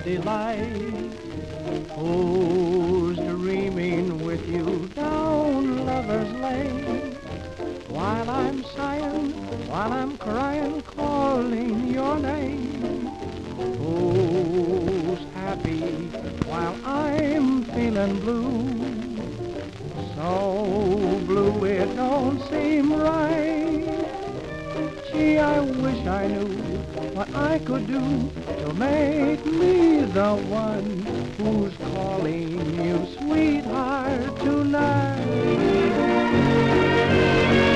delight. Who's dreaming with you down Lover's Lane? While I'm sighing, while I'm crying, calling your name. Who's happy while I'm feeling blue? So blue it don't seem right. Gee, I wish I knew what I could do to make me the one who's calling you sweetheart tonight.